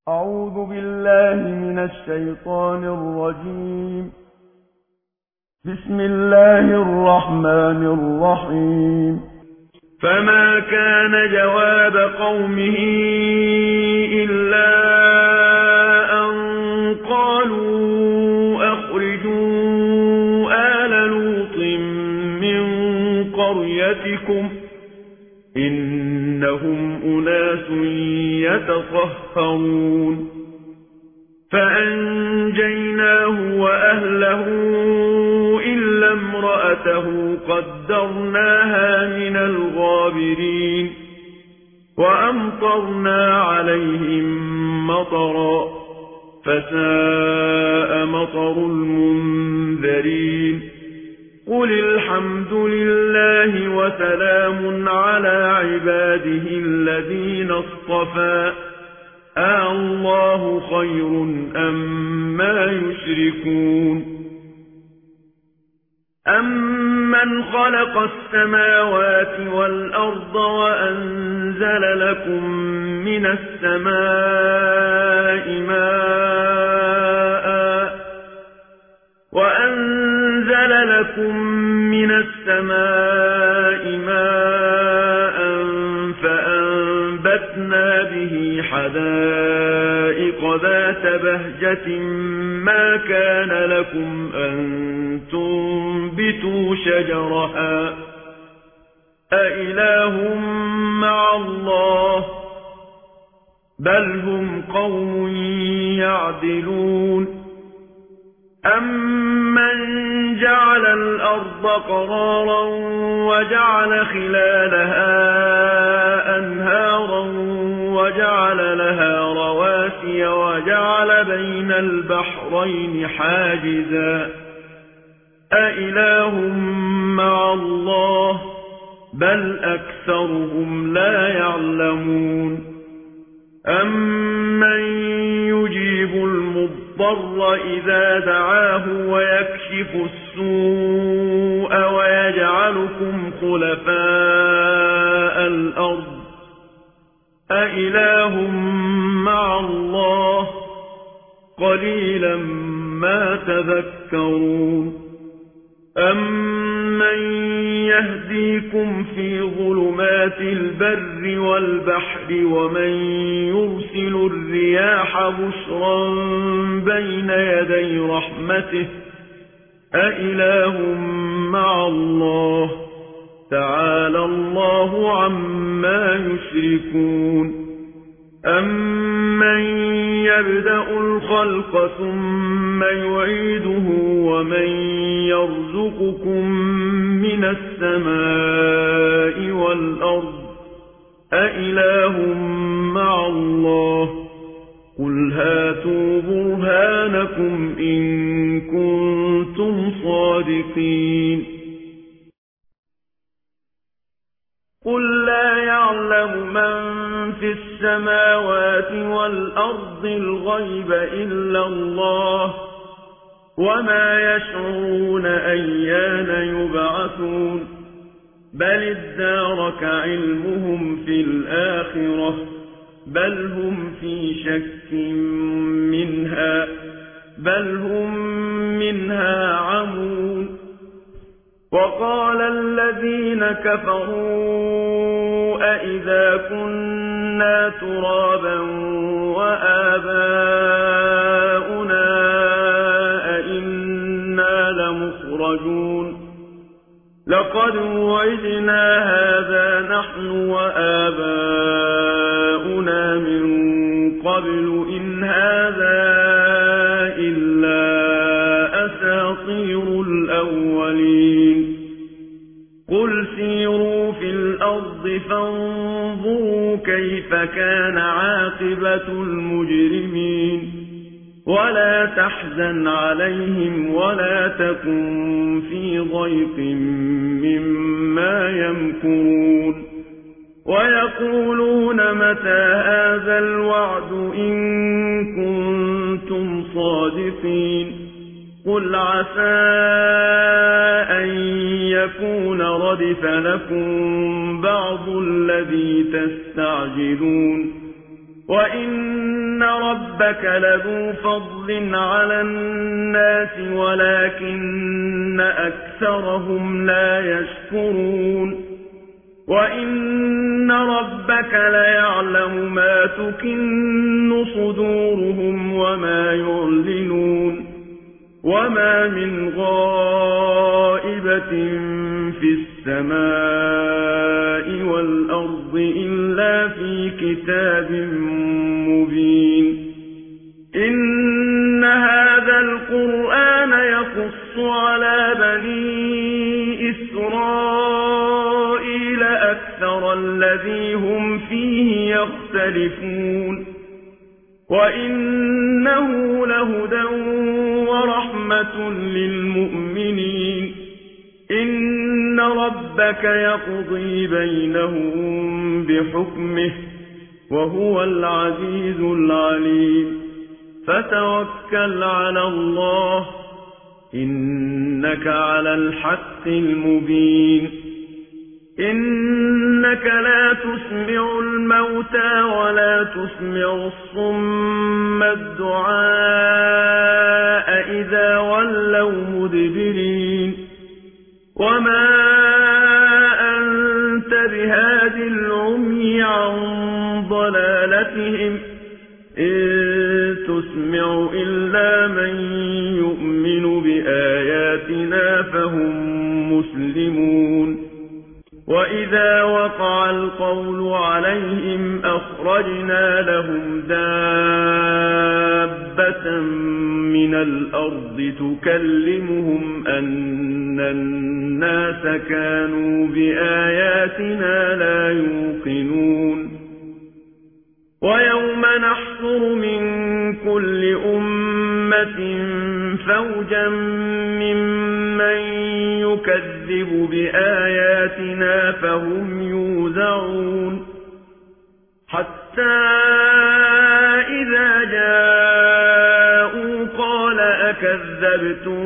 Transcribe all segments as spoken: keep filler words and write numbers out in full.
أعوذ بالله من الشيطان الرجيم. بسم الله الرحمن الرحيم. فما كان جواب قومه إلا أن قالوا أخرجوا آل لوط من قريتكم إنهم أناس يتطهرون فأنجيناه وأهله إلا امرأته قدرناها من الغابرين وأمطرنا عليهم مطرا فساء مطر المنذرين قل الحمد لله وسلام على عباده الذين اصطفى أَاللَّهُ خير أَمَّا يشركون أَمَّنْ خلق السماوات والأرض وأنزل لكم من السماء ماء وأنزل لكم من السماء ماء فأنبتنا به حدائق ذات بهجة ما كان لكم أن تنبتوا شجرها أإله مع الله بل هم قوم يعدلون أَمَّنْ جَعَلَ الْأَرْضَ قَرَارًا وَجَعَلَ خِلَالَهَا أَنْهَارًا وَجَعَلَ لَهَا رَوَاسِيَ وَجَعَلَ بَيْنَ الْبَحْرَيْنِ حَاجِزًا أَإِلَٰهٌ مَّعَ اللَّهِ بَلْ أَكْثَرُهُمْ لَا يَعْلَمُونَ أَمَّن يُجِيبُ الْمُضْطَرَّ إِذَا دَعَاهُ وَيَكْشِفُ السُّوءَ وَيَجْعَلُكُمْ خُلَفَاءَ الْأَرْضِ أَإِلَٰهٌ مَّعَ اللَّهِ قَلِيلًا مَّا تَذَكَّرُونَ أَمَّن يَهْدِيكُمْ فِي ظُلُمَاتِ الْبَرِّ وَالْبَحْرِ وَمَن يُرْسِلُ الرِّيَاحَ بُشْرًا بَيْنَ يَدَيْ رَحْمَتِهِ أَإِلَٰهٌ مَّعَ اللَّهِ تَعَالَى اللَّهُ عَمَّا يُشْرِكُونَ أَمَّن يَبْدَأُ الْخَلْقَ ثُمَّ يُعِيدُهُ وَمَن يَرْزُقُكُم مِّنَ السَّمَاءِ وَالْأَرْضِ أَإِلَٰهٌ مَّعَ اللَّهِ قُلْ هَاتُوا بُرْهَانَكُمْ إِن كُنتُمْ صَادِقِينَ قُل لا يعلم من في السماوات والأرض الغيب إلا الله وما يشعرون أيان يبعثون بل ادارك علمهم في الآخرة بل هم في شك منها بل هم منها عمون وقال الذين كفروا أئذا كنا ترابا وآباؤنا أئنا لمخرجون لقد وعدنا هذا نحن وآباؤنا من قبل إن هذا إلا أساطير الأولين قل سيروا في الأرض فانظروا كيف كان عاقبة المجرمين ولا تحزن عليهم ولا تكن في ضيق مما يمكرون ويقولون متى هذا الوعد إن كنتم صادقين قل عسى أن يكون ردف لكم بعض الذي تستعجلون وإن وإن ربك لذو فضل على الناس ولكن أكثرهم لا يشكرون وإن ربك ليعلم ما تكن صدورهم وما يعلنون وما من غائبة في السماء والأرض إلا في كتاب مبين إن هذا القرآن يقص على بني إسرائيل أكثر الذي هم فيه يختلفون وإنه لهدى ورحمة للمؤمنين إن ربك يقضي بينهم بحكمه وهو العزيز العليم فتوكل على الله إنك على الحق المبين إنك لا تسمع الموتى ولا تسمع الصم الدعاء إذا ولوا مدبرين وما أنت بهاد العمي عن ضلالتهم إن تسمع إلا من يؤمن بآياتنا فهم مسلمون وإذا وقع القول عليهم أخرجنا لهم دابة من الأرض تكلمهم أن الناس كانوا بآياتنا لا يوقنون ويوم نحشر من كل أمة فوجا ممن يكذب بآياتنا فهم يوزعون حتى إذا جاءوا قال أكذبتم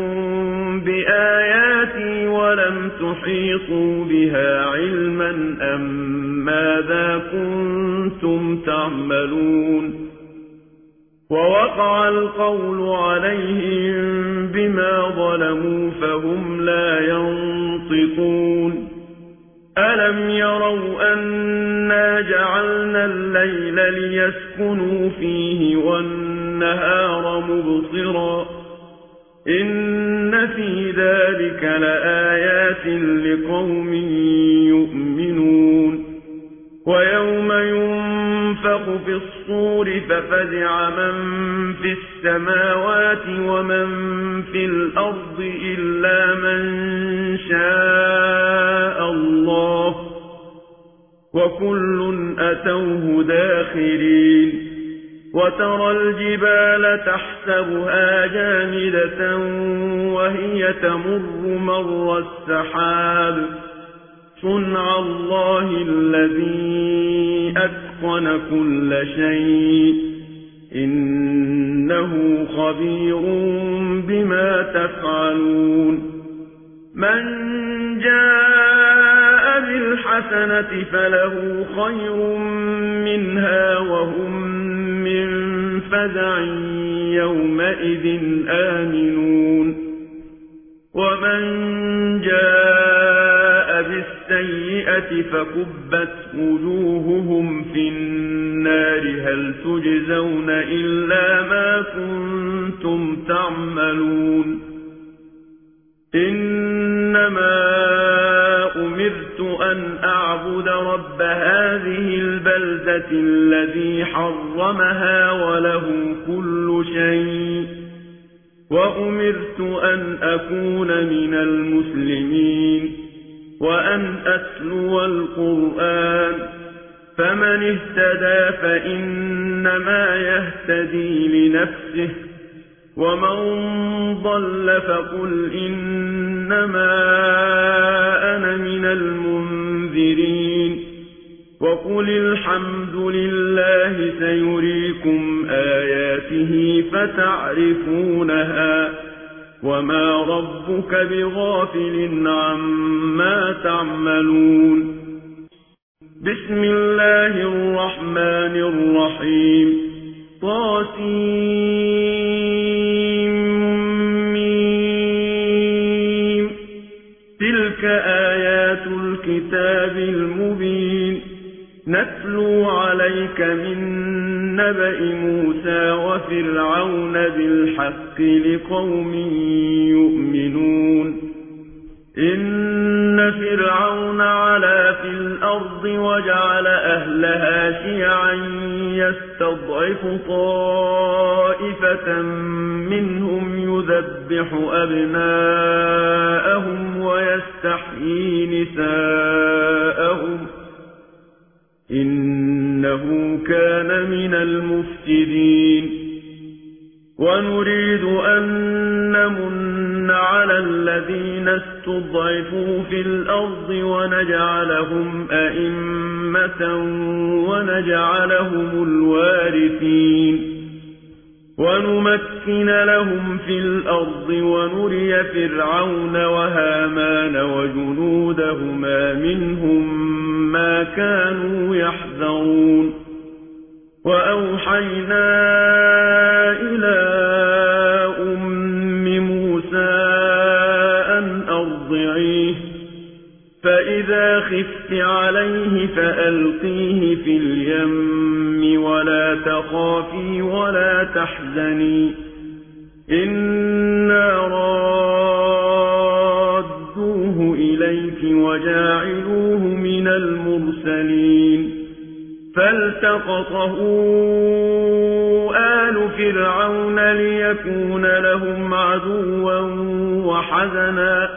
بآياتي ولم تحيطوا بها علما أم ماذا كنتم تعملون ووقع القول عليهم بما ظلموا فهم لا ينطقون ألم يروا أنا جعلنا الليل ليسكنوا فيه والنهار مبصرا إن في ذلك لآيات لقوم يؤمنون ويوم ينفخ في الصور ففزع من في السماوات ومن في الأرض إلا من شاء الله وكل أتوه داخرين وترى الجبال تحسبها جامدة وهي تمر مر السحاب صنع الله الذي أتقن كل شيء إنه خبير بما تفعلون من جاء بالحسنة فله خير منها وهم من فزع يومئذ آمنون ومن جاء بالسيئة فكبت وجوههم في النار هل تجزون إلا ما كنتم تعملون إنما أمرت أن أعبد رب هذه البلدة الذي حرمها وله كل شيء وأمرت أن أكون من المسلمين وأن أتلو القرآن فمن اهتدى فإنما يهتدي لنفسه ومن ضل فقل إنما أنا من المنذرين وقل الحمد لله سيريكم آياته فتعرفونها وما ربك بغافل عما تعملون بسم الله الرحمن الرحيم طه طاسيم تلك آيات الكتاب المبين نتلو عليك من نبأ موسى وفرعون بالحق لقوم يؤمنون إن فرعون علا في الأرض وجعل أهلها شيعا يستضعف طائفة منهم يذبح أبناءهم ويستحيي نساءهم إنه كان من المفسدين ونريد أن نمن على الذين استضعفوا في الأرض ونجعلهم أئمة ونجعلهم الوارثين ونمكن لهم في الأرض ونري فرعون وهامان وجنودهما منهم ما كانوا يحذرون وأوحينا إلى أم موسى أن أرضعيه فإذا خفت عليه فألقيه في اليم ولا تخافي ولا تحزني إنا رادوه إليك وجاعلوه من المرسلين فالتقطه آل فرعون ليكون لهم عدوا وحزنا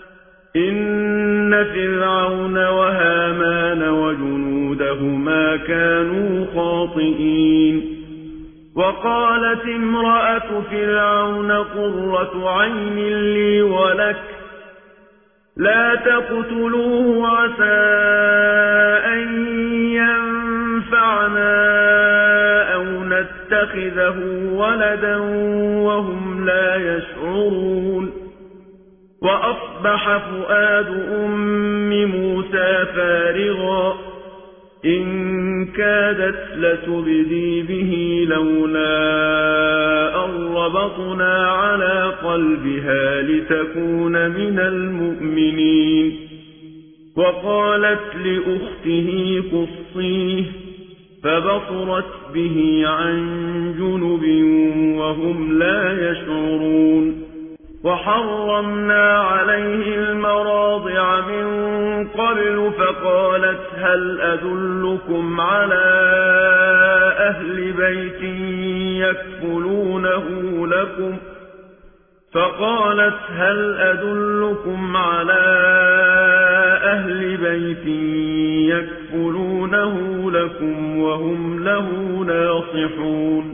إن فرعون وهامان وجنودهما كانوا خاطئين وقالت امرأة فرعون قرة عين لي ولك لا تقتلوه عسى أن ينفعنا أو نتخذه ولدا وهم لا يشعرون وأصبح فؤاد أم موسى فارغا إن كادت لتبدي به لولا أن ربطنا على قلبها لتكون من المؤمنين وقالت لأخته قصيه فبصرت به عن جنب وهم لا يشعرون وحرمنا عليه المراضع من قبل فقالت هل أدلكم على أهل بيت يكفلونه لكم فقالت هل أدلكم على أهل بيت يكفلونه لكم وهم له ناصحون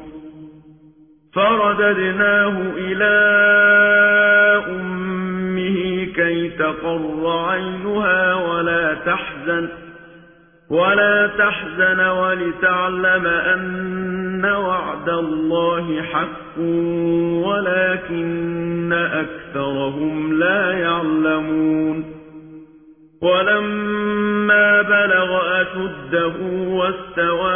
فرددناه إلى أمه كي تقر عينها ولا تحزن ولا تحزن ولتعلم أن وعد الله حق ولكن أكثرهم لا يعلمون ولما بلغ أشده واستوى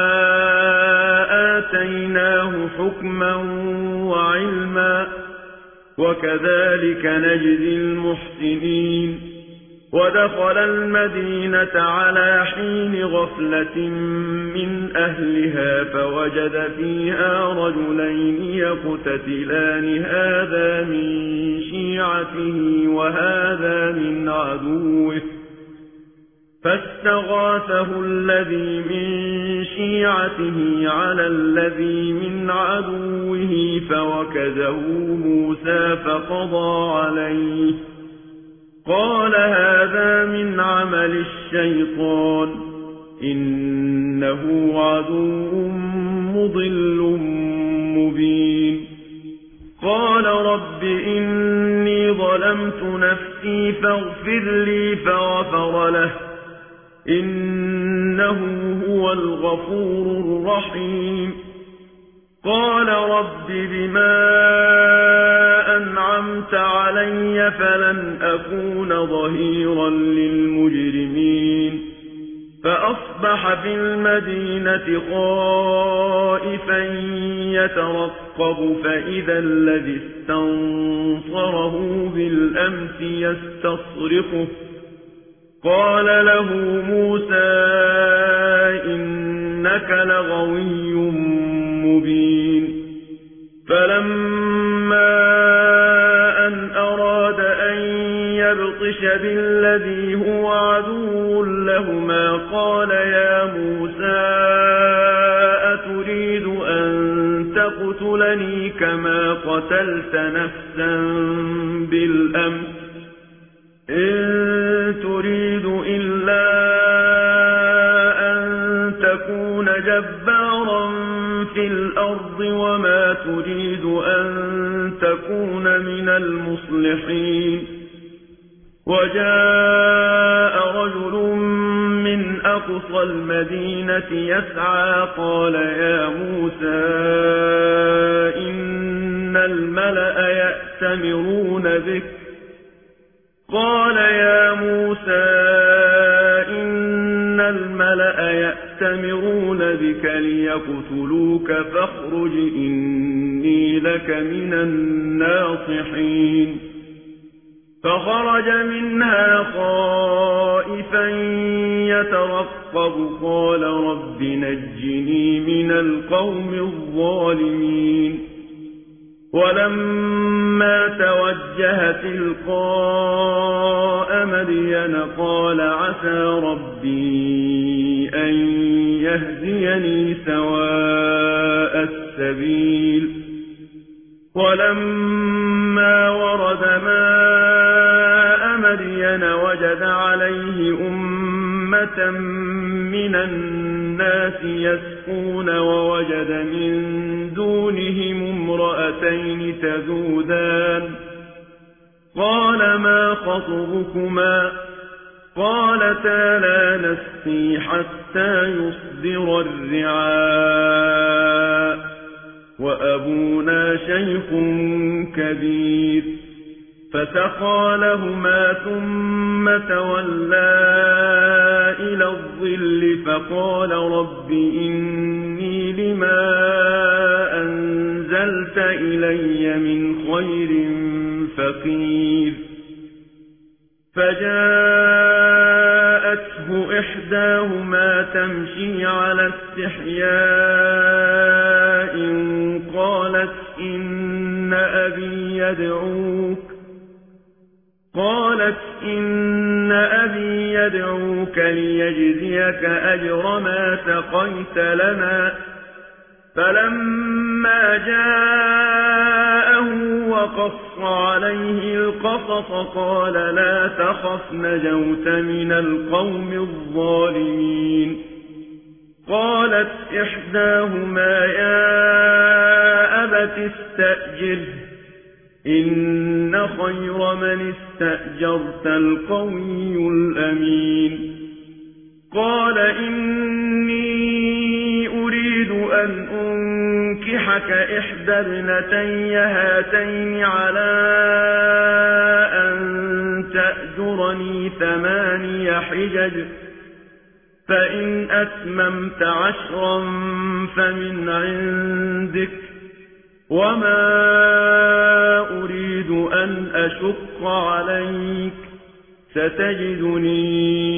آتيناه حكما وعلما وكذلك نجزي المحسنين ودخل المدينة على حين غفلة من أهلها فوجد فيها رجلين يقتتلان هذا من شيعته وهذا من عدوه فاستغاثه الذي من شيعته على الذي من عدوه فوكزه موسى فقضى عليه قال هذا من عمل الشيطان إنه عدو مضل مبين قال رب إني ظلمت نفسي فاغفر لي فغفر له إنه هو الغفور الرحيم قال رب بما أنعمت علي فلن أكون ظهيرا للمجرمين فأصبح في المدينة خائفا خائفا يترقب فإذا الذي استنصره بالأمس يستصرخه قال له موسى إنك لغوي مبين فلما أن أراد أن يبطش بالذي هو عدو لهما قال يا موسى أتريد أن تقتلني كما قتلت نفسا بالأمس إن تريد إلا أن تكون جبارا في الأرض وما تريد أن تكون من المصلحين وجاء رجل من أقصى المدينة يسعى قال يا موسى إن الملأ يأتمرون بك قال يا موسى إن الملأ يأتمرون بك ليقتلوك فاخرج إني لك من الناصحين فخرج منها خائفا يترقب قال رب نجني من القوم الظالمين ولما توجه تلقاء مدين قال عسى ربي أن يهديني سواء السبيل ولما ورد ماء مدين وجد عليه أمة من الناس يسقون ووجد من دونهم امرأتين تذودان قال ما خطبكما قالتا لا نسقي حتى يصدر الرعاء وأبونا شيخ كبير فسقى لهما ثم تولى إلى الظل فقال رب إني لما أنزلت إلي من خير فقير فجاءته إحداهما تمشي على استحياء قالت إن أبي يدعوك قالت إن أبي يدعوك ليجزيك أجر ما سقيت لنا فلما جاءه وقص عليه القصص قال لا تخف نجوت من القوم الظالمين قالت إحداهما يا أبت استأجره إن خير من استأجرت القوي الأمين قال إني أريد أن أنكحك إحدى ابنتي هاتين على أن تأجرني ثماني حجج فإن أتممت عشرا فمن عندك وما أريد أن أشق عليك ستجدني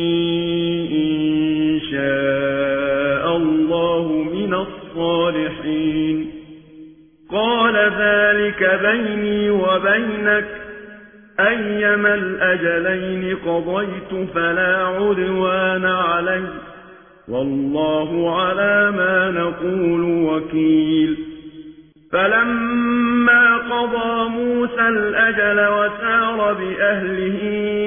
إن شاء الله من الصالحين قال ذلك بيني وبينك أيما الأجلين قضيت فلا عدوان علي والله على ما نقول وكيل فلما قضى موسى الأجل وسار بأهله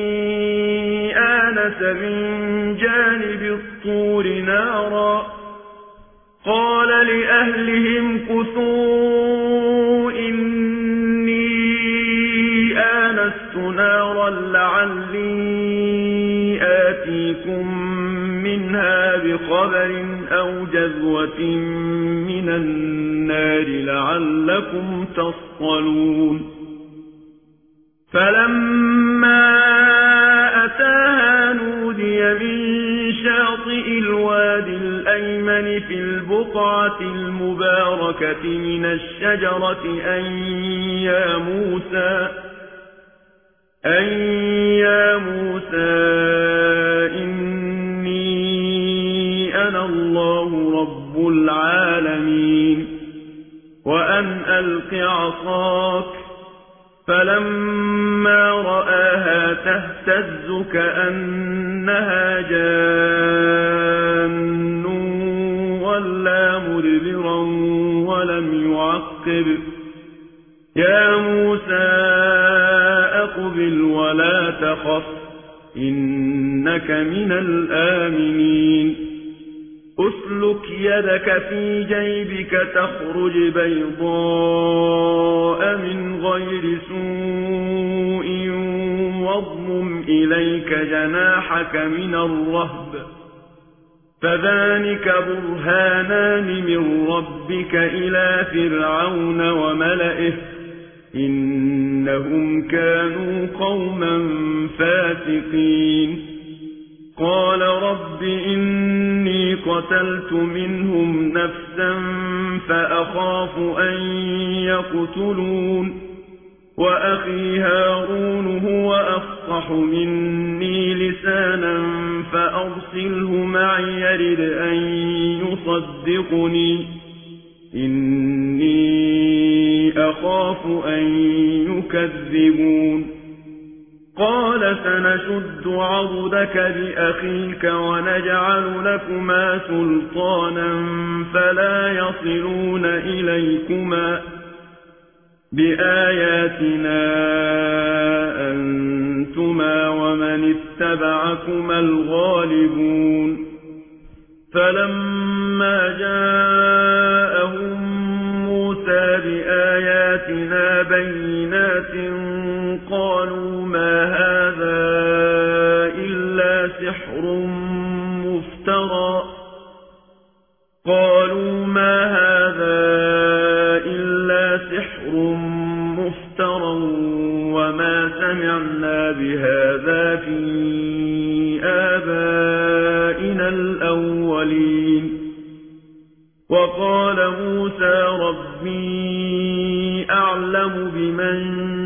آنس من جانب الطور نارا قال لأهلهم كثوا إني آنست نارا لعلي آتيكم منها بخبر أو جذوة من النار لعلكم تصطلون فلما أتاها نودي من شاطئ الوادي بالواد الأيمن في البقعة المباركة من الشجرة أن يا موسى أن يا موسى إني أنا الله رب العالمين وأن ألق عصاك فلما رآها تهتز كأنها جان ولا مدبرا ولم يعقب يا موسى أقبل ولا تخف إنك من الآمنين أسلك يدك في جيبك تخرج بيضاء من غير سوء واضمم إليك جناحك من الرهب فذلك برهانان من ربك إلى فرعون وملئه إنهم كانوا قوما فاسقين قال رب إني قتلت منهم نفسا فأخاف أن يقتلون وأخي هارون هو أفصح مني لسانا فأرسله معي يرد أن يصدقني إني أخاف أن يكذبون قال سنشد عضدك بأخيك ونجعل لكما سلطانا فلا يصلون إليكما بآياتنا أنتما ومن اتبعكما الغالبون فلما جاءهم موسى بآياتنا بينات قالوا ما هذا إلا سحر مفترى قالوا ما هذا إلا سحر مفترى وما سمعنا بهذا في آبائنا الأولين وقال موسى ربي أعلم بمن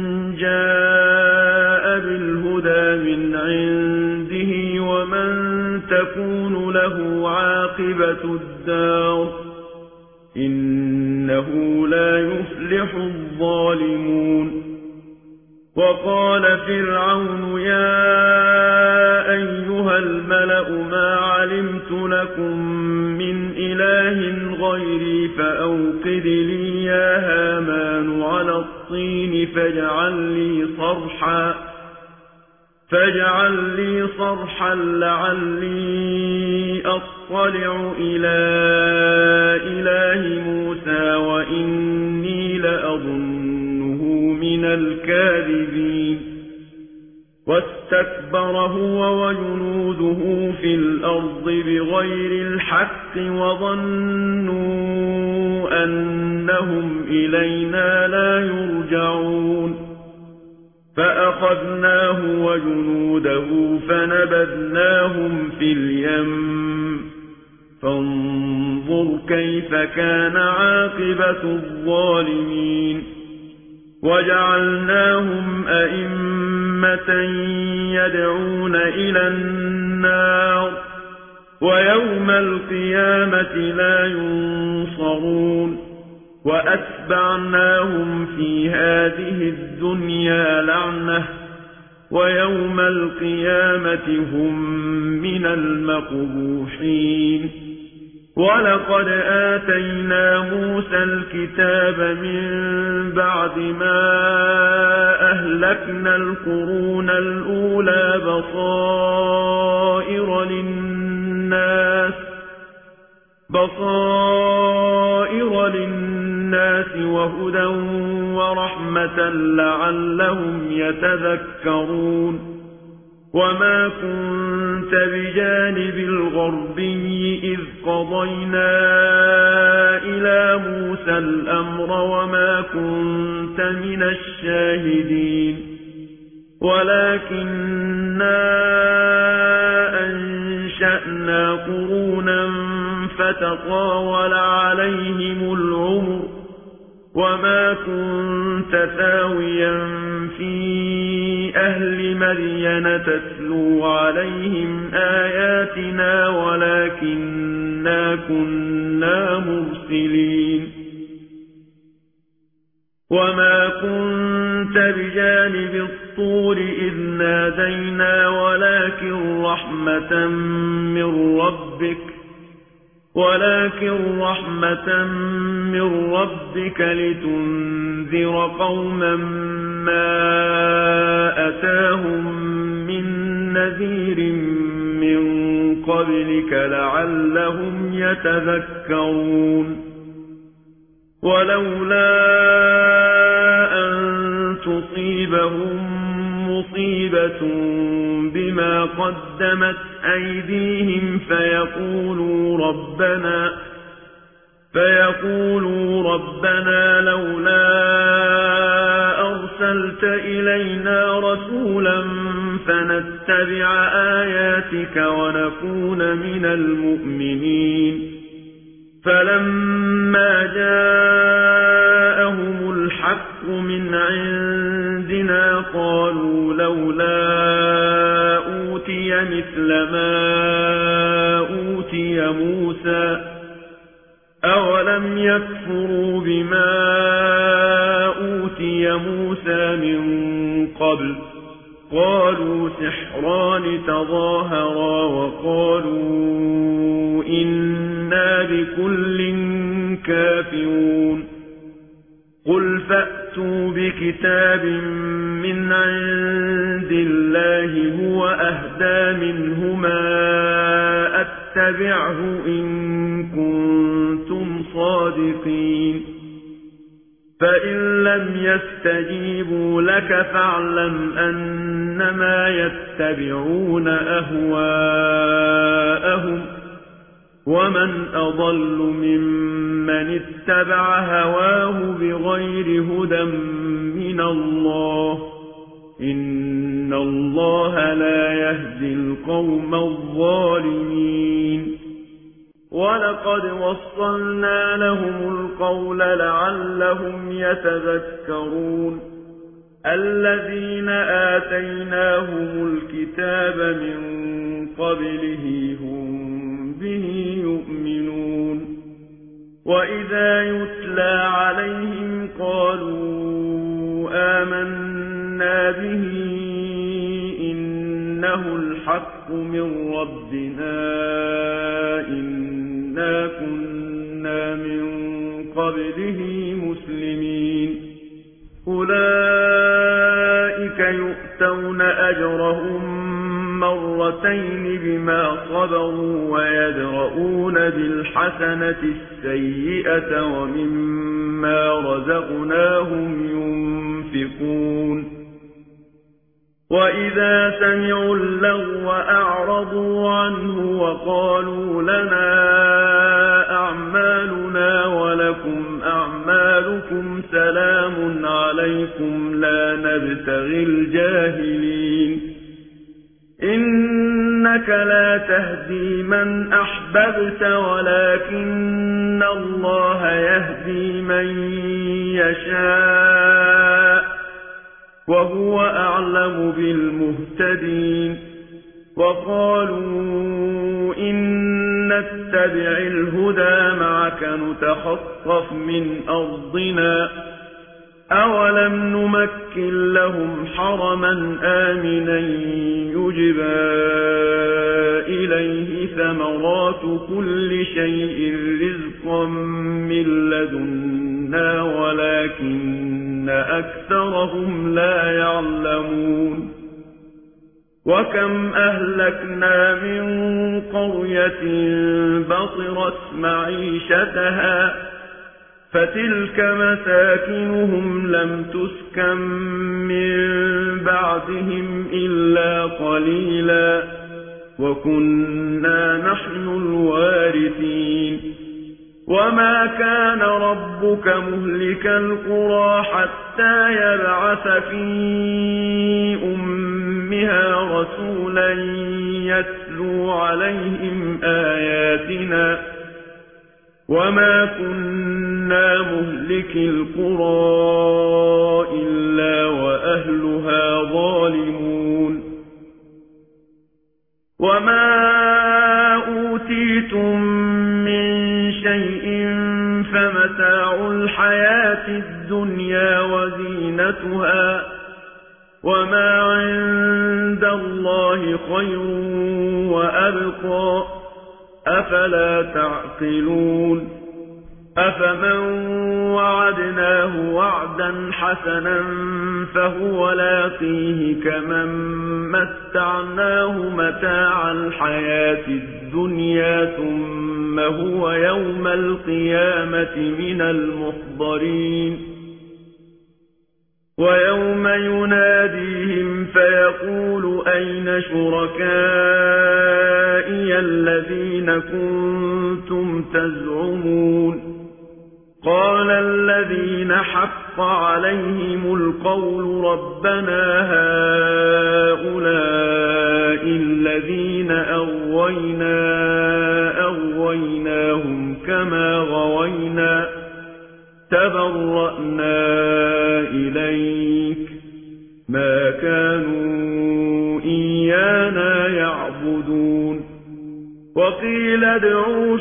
جاء بالهدى من عنده ومن تكون له عاقبة الدار إنه لا يفلح الظالمون وقال فرعون يا أيها الملأ ما علمت لكم من إله غيري فأوقد لي يا هامان على الطين فاجعل لي صرحا فاجعل لي صرحا لعلي أطلع إلى إله موسى وإني لأظنه من الكاذبين واستكبر هو وجنوده في الأرض بغير الحق وظنوا أنهم إلينا لا يرجعون فأخذناه وجنوده فنبذناهم في اليم فانظر كيف كان عاقبة الظالمين وجعلناهم أئمة يدعون إلى النار ويوم القيامة لا ينصرون وأتبعناهم في هذه الدنيا لعنة ويوم القيامة هم من المقبوحين ولقد آتينا موسى الكتاب من بعد ما أهلكنا القرون الأولى بصائر للناس بصائر للناس وهدى ورحمة لعلهم يتذكرون وما كنت بجانب الغربي إذ قضينا إلى موسى الأمر وما كنت من الشاهدين ولكننا أنشأنا أنشأنا قرونا فتطاول عليهم العمر وما كنت ثاويا في أهل مدين تتلو عليهم آياتنا ولكننا كنا مرسلين وما كنت بجانب الطور إذ نادينا ولكن رحمة من ربك ولكن رحمة من ربك لتنذر قوما ما أتاهم من نذير من قبلك لعلهم يتذكرون ولولا أن تصيبهم مصيبة بما قدمت أيديهم فيقولوا ربنا فيقولوا ربنا لولا أرسلت إلينا رسولا فنتبع آياتك ونكون من المؤمنين فلما جاءهم الحق من عندنا قالوا لولا أوتي مثل ما أوتي موسى أولم يكفروا بما أوتي موسى من قبل قالوا سحران تظاهرا وقالوا إنا بكل كافرون قل فأتوا بكتاب من عند الله هو أهدى منهما أتبعه إن كنتم صادقين فإن لم يستجيبوا لك فاعلم أنما يتبعون أهواءهم ومن أضل ممن اتبع هواه بغير هدى من الله إن الله لا يهدي القوم الظالمين ولقد وصلنا لهم القول لعلهم يتذكرون الذين آتيناهم الكتاب من قبله هم به يؤمنون وإذا يتلى عليهم قالوا آمنا به إنه الحق من ربنا إنا كنا من قبله مسلمين أولئك يؤتون أجرهم مرتين بما صبروا ويدرؤون بالحسنة السيئة ومما رزقناهم ينفقون وإذا سمعوا اللغو أعرضوا عنه وقالوا لنا أعمالنا ولكم أعمالكم سلام عليكم لا نبتغي الجاهلين إنك لا تهدي من أحببت ولكن الله يهدي من يشاء وهو أعلم بالمهتدين وقالوا إن نتبع الهدى معك نتخطف من أرضنا أولم نمكن لهم حرما آمنا يجبى إليه ثمرات كل شيء رزقا من لدنا ولكن أكثرهم لا يعلمون وكم أهلكنا من قرية بطرت معيشتها فتلك مساكنهم لم تسكن من بعدهم إلا قليلا وكنا نحن الوارثين وما كان ربك مهلك القرى حتى يبعث في أمها رسولا يتلو يتلو عليهم آياتنا وما كنا مهلك القرى إلا وأهلها ظالمون وما أوتيتم من شيء فمتاع الحياة الدنيا وزينتها وما عند الله خير وأبقى أفلا تعقلون أفمن وعدناه وعدا حسنا فهو لاقيه كمن متعناه متاع الحياة الدنيا ثم هو يوم القيامة من المحضرين ويوم يناديهم فيقول أين شركائي الذين كنتم تزعمون قال الذين حق عليهم القول ربنا هؤلاء الذين أغوينا أغويناهم كما غوينا تبرأنا إليك ما كانوا إيانا يعبدون وقيل ادعوا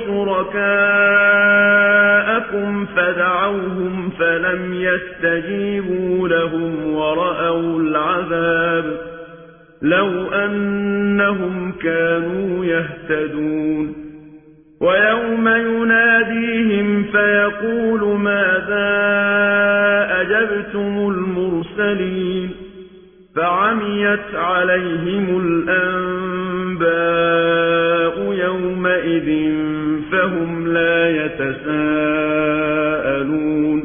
شركاءكم فدعوهم فلم يستجيبوا لهم ورأوا العذاب لو أنهم كانوا يهتدون ويوم يناديهم فيقول ماذا أجبتم المرسلين فعميت عليهم الأنباء يومئذ فهم لا يتساءلون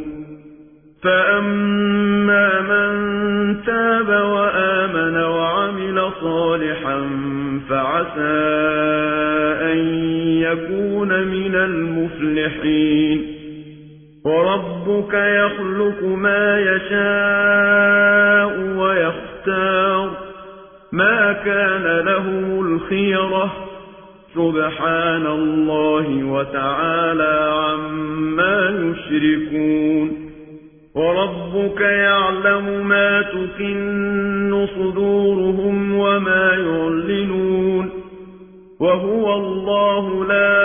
فأما من تاب وآمن وعمل صالحا فعسى أن يكون من المفلحين وربك يخلق ما يشاء ويختار ما كان له الخيرة سبحان الله وتعالى عما يشركون وربك يعلم ما تكن صدورهم وما يعلنون وهو الله لا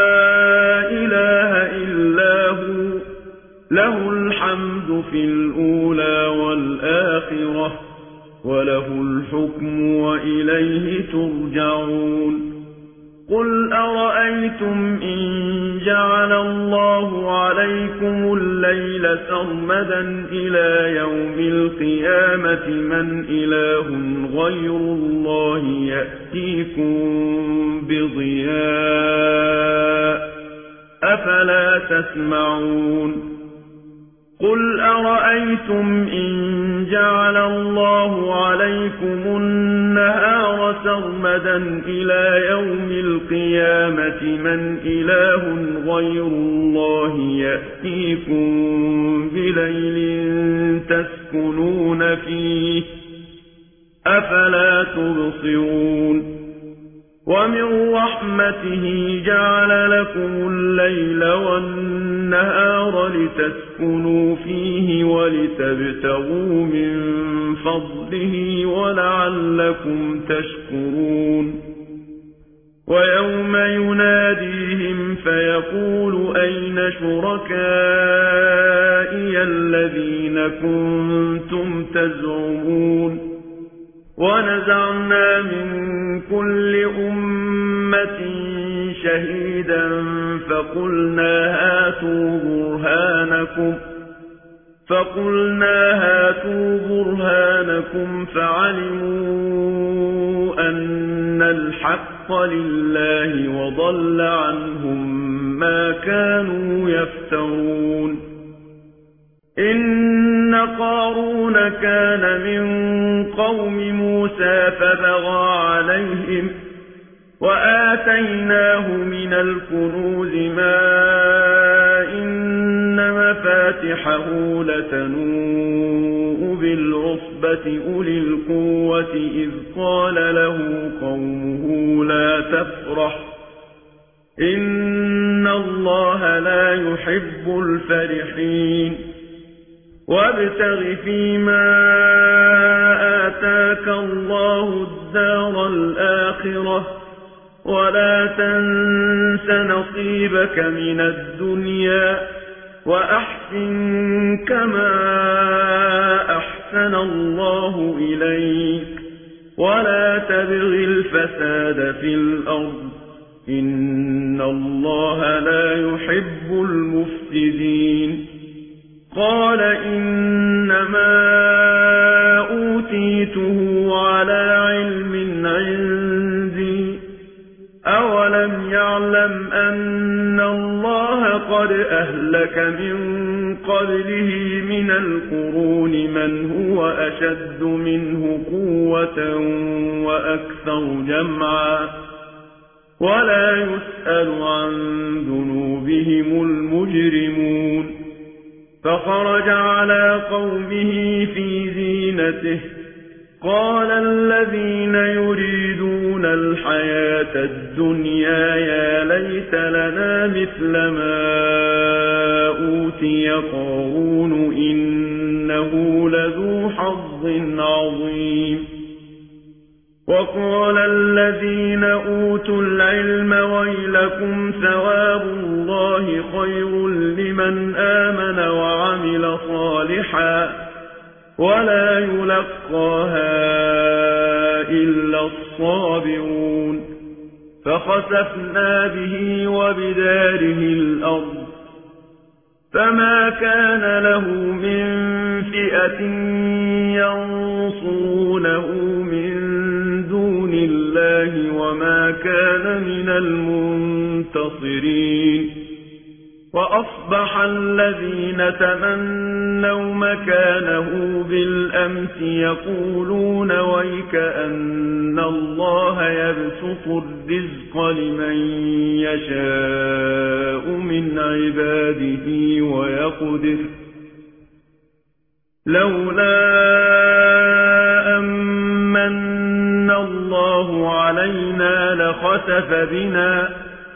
إله إلا هو له الحمد في الأولى والآخرة وله الحكم وإليه ترجعون قل أرأيتم إن جعل الله عليكم الليل سرمدا إلى يوم القيامة من إله غير الله يأتيكم بضياء أفلا تسمعون قل أرأيتم إن جعل الله عليكم النهار سرمدا إلى يوم القيامة من إله غير الله يأتيكم بليل تسكنون فيه أفلا تبصرون ومن رحمته جعل لكم الليل والنهار لتسكنوا فيه ولتبتغوا من فضله ولعلكم تشكرون ويوم يناديهم فيقول أين شركائي الذين كنتم تزعمون ونزعنا من كل أمة شهيدا فقلنا هاتوا برهانكم فقلنا هاتوا برهانكم فعلموا أن الحق لله وضل عنهم ما كانوا يفترون إن قارون كان من قوم موسى فبغى عليهم وآتيناه من الكنوز ما إن مفاتيحه مفاتحه لتنوء بالعصبة أولي القوة إذ قال له قومه لا تفرح إن الله لا يحب الفرحين وابتغ فيما آتاك الله الدار الآخرة ولا تنس نصيبك من الدنيا وأحسن كما أحسن الله إليك ولا تبغ الفساد في الأرض إن الله لا يحب المفسدين قال إنما أوتيته على علم عندي أولم يعلم أن الله قد أهلك من قبله من القرون من هو أشد منه قوة وأكثر جمعا ولا يسأل عن ذنوبهم المجرمون فخرج على قومه في زينته قال الذين يريدون الحياة الدنيا يا ليت لنا مثل ما أوتي قارون إنه لذو حظ عظيم وقال الذين أوتوا العلم ويلكم ثواب الله خير لمن آمن وعمل صالحا ولا يلقاها إلا الصابرون فخسفنا به وبداره الأرض فما كان له من فئة ينصرونه من دون الله وما كان من المنتصرين وأصبح الذين تمنوا مكانه بالأمس يقولون ويك أن الله يبسط الرزق لمن يشاء من عباده ويقدر لولا أمن الله علينا لخسف بنا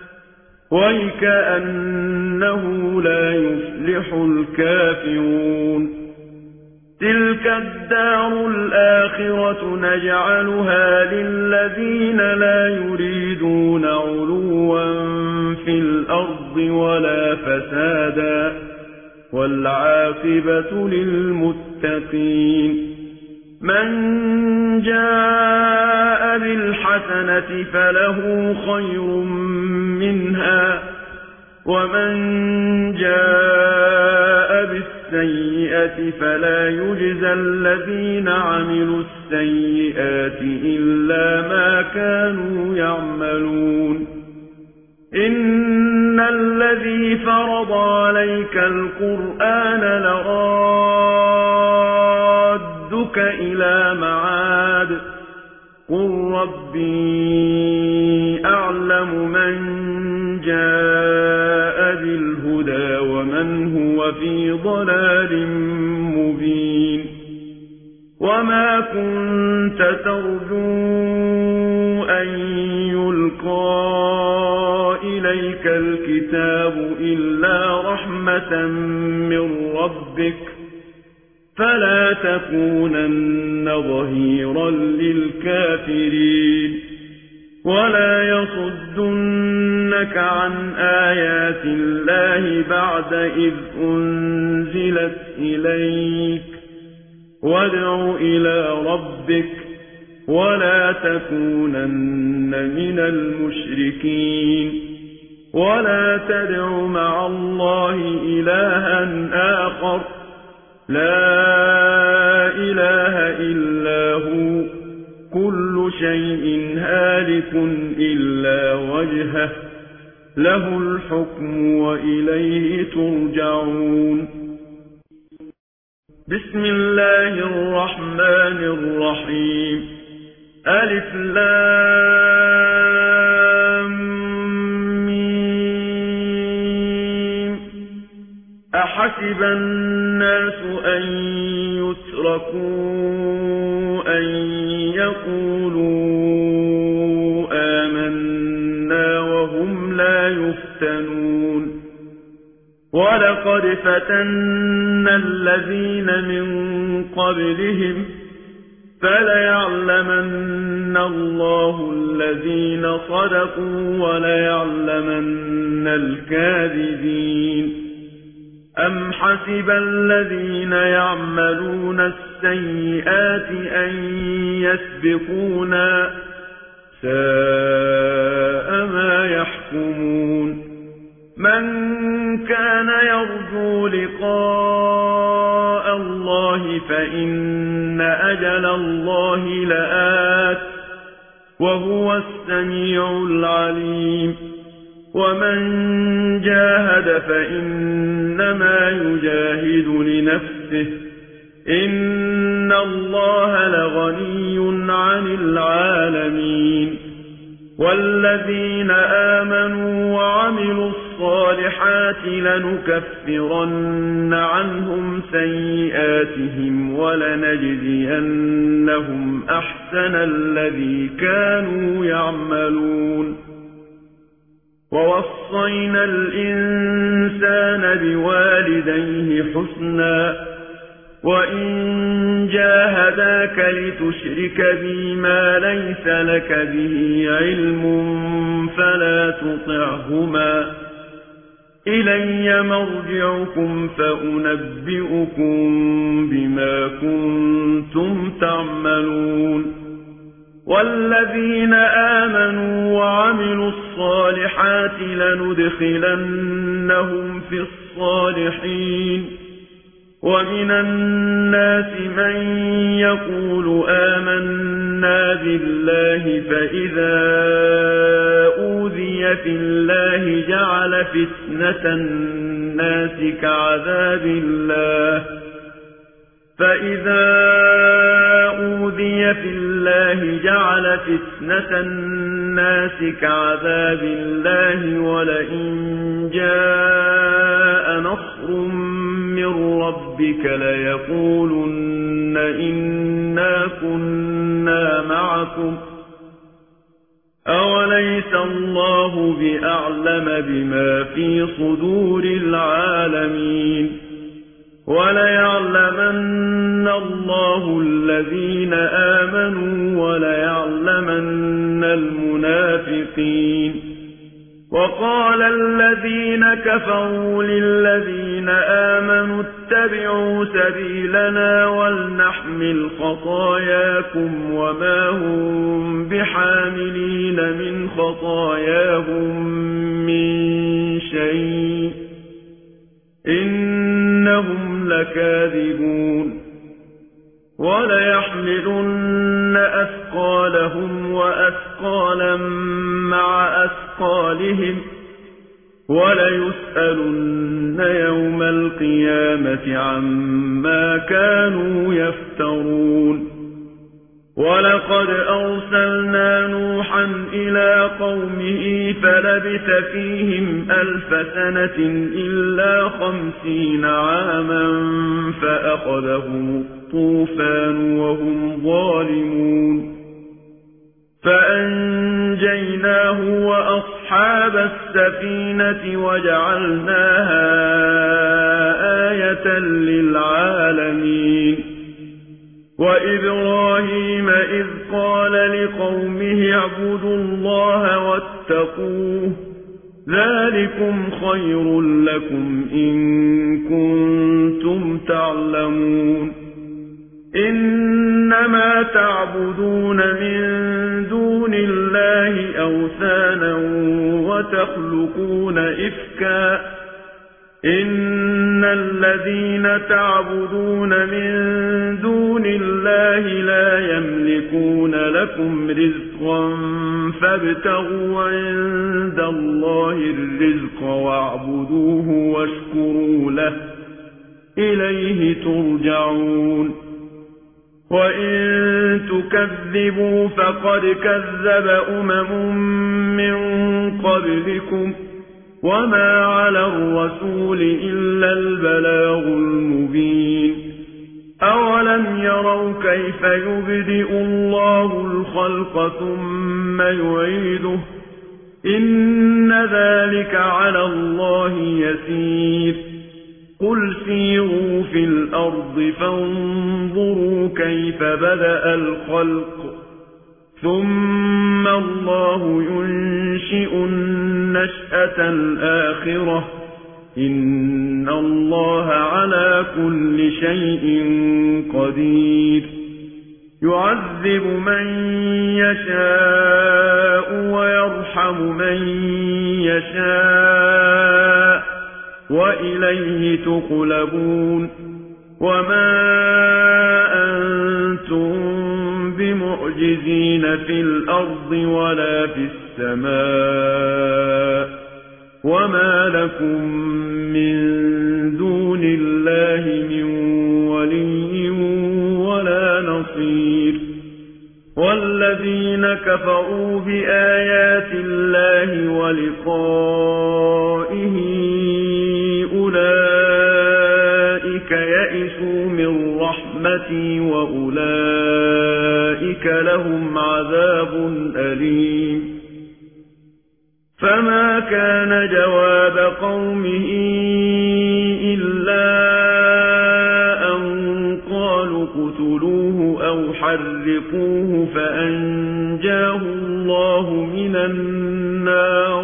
ويكأنه لا يفلح الكافرون تلك الدار الآخرة نجعلها للذين لا يريدون علوا في الأرض ولا فسادا والعاقبة للمتقين من جاء بالحسنة فله خير منها ومن جاء بالسيئة فلا يجزى الذين عملوا السيئات إلا ما كانوا يعملون إن الذي فرض عليك القرآن لرادك إلى معاد قل ربي أعلم من جاء بالهدى ومن هو في ضلال مبين وما كنت ترجو أن يلقى إليك الكتاب إلا رحمة من ربك فلا تكونن ظهيرا للكافرين ولا يصدنك عن آيات الله بعد إذ أنزلت إليك وادع إلى ربك ولا تكونن من المشركين ولا تدع مع الله إلها آخر لا إله إلا هو كل شيء هالك إلا وجهه له الحكم وإليه ترجعون بسم الله الرحمن الرحيم ألف لام ميم أحسب أحسب الناس أن يتركوا أن يقولوا آمنا وهم لا يفتنون ولقد فتنا الذين من قبلهم فليعلمن الله الذين صدقوا وليعلمن الكاذبين أم حسب الذين يعملون السيئات أن يسبقونا ساء ما يحكمون من كان يرجو لقاء الله فإن أجل الله لآت وهو السميع العليم ومن جاهد فإنما يجاهد لنفسه إن الله لغني عن العالمين والذين آمنوا وعملوا الصالحات لنكفرن عنهم سيئاتهم ولنجزينهم أحسن الذي كانوا يعملون ووصينا الإنسان بوالديه حسنا وإن جاهداك لتشرك بي ما ليس لك به علم فلا تطعهما إلي مرجعكم فأنبئكم بما كنتم تعملون والذين آمنوا وعملوا الصالحات لندخلنهم في الصالحين ومن الناس من يقول آمنا بالله فإذا أوذي في الله جعل فتنة الناس كعذاب الله فإذا أوذي في الله جعل فتنة الناس كعذاب الله ولئن جاء نصر من ربك ليقولن إنا كنا معكم أوليس الله بأعلم بما في صدور العالمين وليعلمن الله الذين آمنوا وليعلمن المنافقين وقال الذين كفروا للذين آمنوا اتبعوا سبيلنا ولنحمل خطاياكم وما هم بحاملين من خطاياهم من شيء إنهم لكاذبون وليحملن أثقالهم وأثقالا مع أثقالهم وليسألن يوم القيامة عما كانوا يفترون ولقد أرسلنا نوحا إلى قومه فلبث فيهم ألف سنة إلا خمسين عاما فأخذهم الطوفان وهم ظالمون فأنجيناه وأصحاب السفينة وجعلناها آية للعالمين وإبراهيم إذ قال لقومه اعبدوا الله واتقوه ذلكم خير لكم إن كنتم تعلمون إنما تعبدون من دون الله أوثانا وتخلقون إفكا إن الذين تعبدون من دون الله لا يملكون لكم رزقا فابتغوا عند الله الرزق واعبدوه واشكروا له إليه ترجعون وإن تكذبوا فقد كذب أمم من قبلكم وما على الرسول إلا البلاغ المبين أولم يروا كيف يبدئ الله الخلق ثم يعيده إن ذلك على الله يسير قل سيروا في الأرض فانظروا كيف بدأ الخلق ثم الله ينشئ النشأة الآخرة إن الله على كل شيء قدير يعذب من يشاء ويرحم من يشاء وإليه تقلبون وما أنتم بمعجزين في الأرض ولا في السماء وما لكم من دون الله من ولي ولا نصير والذين كفروا بآيات الله ولقائه أولئك يئسوا من رحمتي وأولئك لهم عذاب أليم فما كان جواب قومه إلا أن قالوا اقتلوه أو حرقوه فأنجاه الله من النار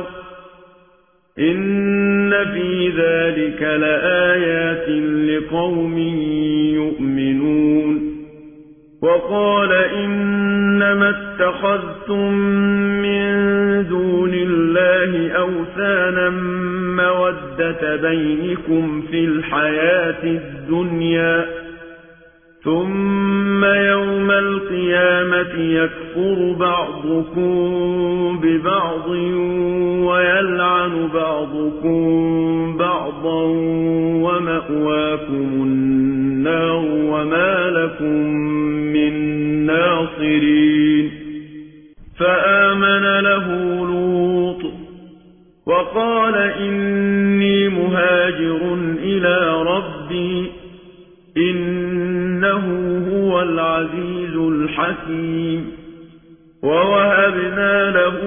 إن في ذلك لآيات لقوم يؤمنون وقال إنما اتخذتم من دون الله أوثانا مودة بينكم في الحياة الدنيا ثم يوم القيامة يكفر بعضكم ببعض ويلعن بعضكم بعضا ومأواكم النار وما لكم من ناصرين فآمن له لوط وقال إني مهاجر إلى ربي إنه هو العزيز الحكيم ووهبنا له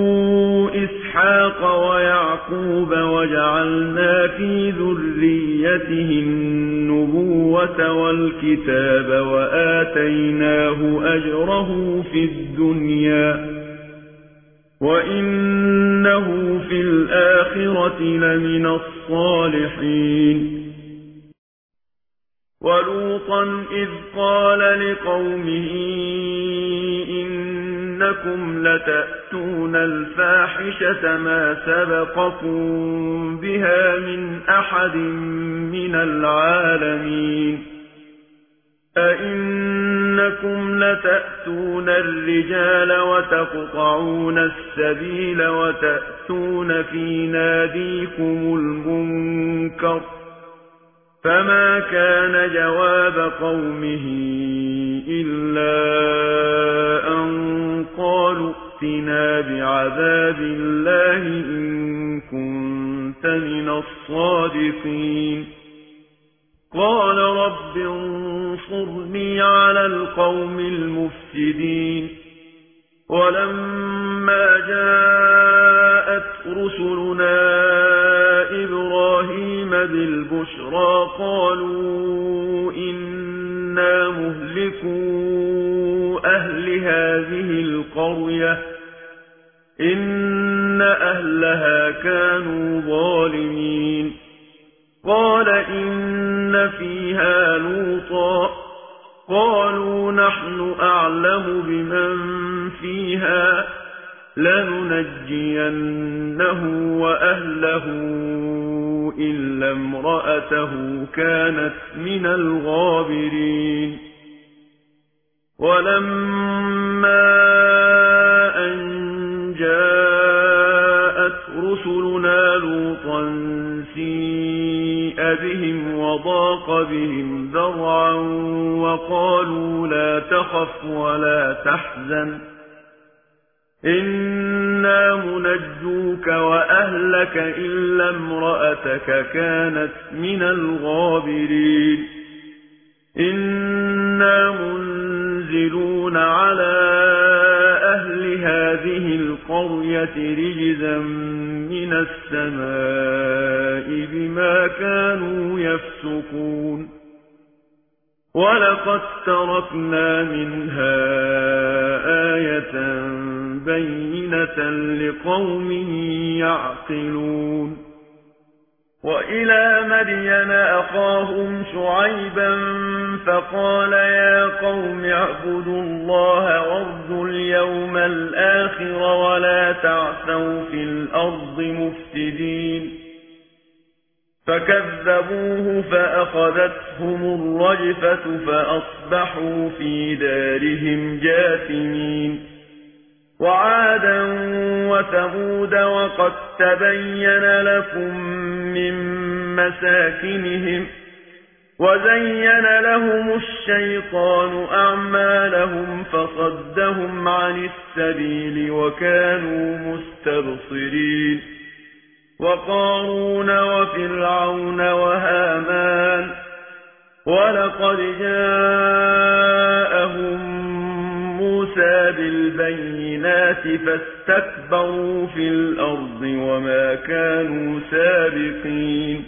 إسحاق ويعقوب وجعلنا في ذريته النبوة والكتاب وآتيناه أجره في الدنيا وإنه في الآخرة لمن الصالحين ولوطا إذ قال لقومه إنكم لتأتون الفاحشة ما سبقكم بها من أحد من العالمين أئنكم لتأتون الرجال وتقطعون السبيل وتأتون في ناديكم المنكر فما كان جواب قومه إلا أن قالوا ائتنا بعذاب الله إن كنت من الصادقين قال رب انصرني على القوم المفسدين ولما جاءت رسلنا إبراهيم بالبشرى قالوا إنا مهلكو أهل هذه القرية إن أهلها كانوا ظالمين قال إن فيها لوطا قالوا نحن أعلم بمن فيها لننجينه وأهله إلا امرأته كانت من الغابرين ولما أن جاءت رسلنا لوطا سيء بهم وضاق بهم ذرعا وقالوا لا تخف ولا تحزن إنا منجوك وأهلك إلا امرأتك كانت من الغابرين إنا منزلون على أهل هذه القرية رجزا من السماء بما كانوا يفسقون ولقد تركنا منها آية بينة لقوم يعقلون وإلى مدين أخاهم شعيبا فقال يا قوم اعبدوا الله وارجوا اليوم الآخر ولا تعثوا في الأرض مفسدين فكذبوه فأخذتهم الرجفة فأصبحوا في دارهم جاثمين وعادا وثمود وقد تبين لكم من مساكنهم وزين لهم الشيطان أعمالهم فصدهم عن السبيل وكانوا مستبصرين وقارون وفرعون وهامان ولقد جاءهم موسى بالبينات فاستكبروا في الأرض وما كانوا سابقين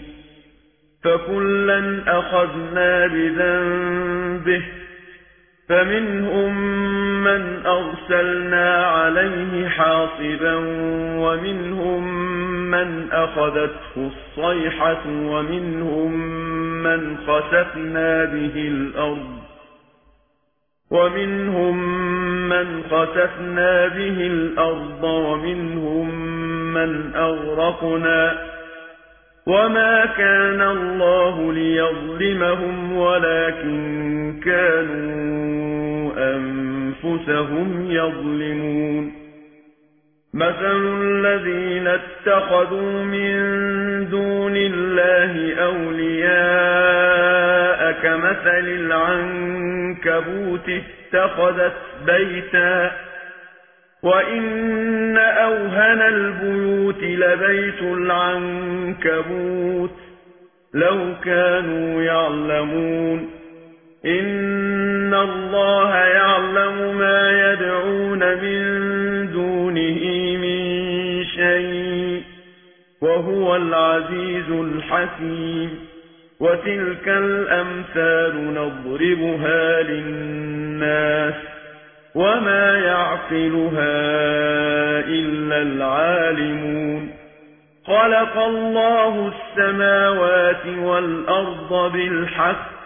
فكلا أخذنا بذنبه فمنهم من أرسلنا عليه حاصبا ومنهم من أخذته الصيحة ومنهم من خسفنا به الأرض ومنهم من خسفنا به الأرض ومنهم من أغرقنا وما كان الله ليظلمهم ولكن كانوا أنفسهم يظلمون مثل الذين اتخذوا من دون الله أولياء كمثل العنكبوت اتخذت بيتا وإن أوهن البيوت لبيت العنكبوت لو كانوا يعلمون إن الله يعلم ما يدعون من دونه من شيء وهو العزيز الحكيم وتلك الأمثال نضربها للناس وما يعقلها إلا العالمون خلق الله السماوات والأرض بالحق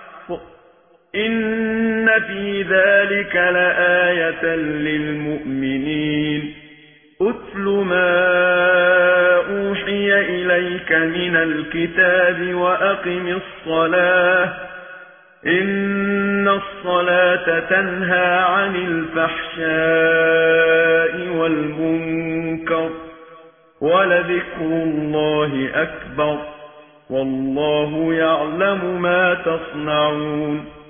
إن في ذلك لآية للمؤمنين أتل ما أوحي إليك من الكتاب وأقم الصلاة إن الصلاة تنهى عن الفحشاء والمنكر ولذكر الله أكبر والله يعلم ما تصنعون